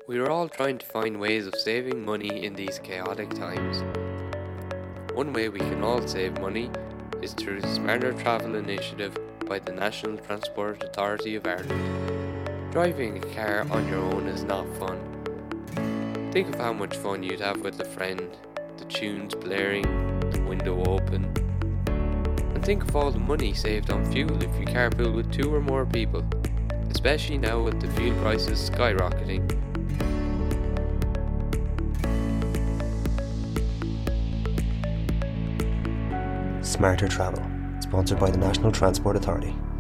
We are all trying to find ways of saving money in these chaotic times. One way we can all save money is through the Smarter Travel initiative by the National Transport Authority of Ireland. Driving a car on your own is not fun. Think of how much fun you'd have with a friend, the tunes blaring, the window open. And think of all the money saved on fuel if you carpool with 2 or more people, especially now with the fuel prices skyrocketing. Smarter Travel, sponsored by the National Transport Authority.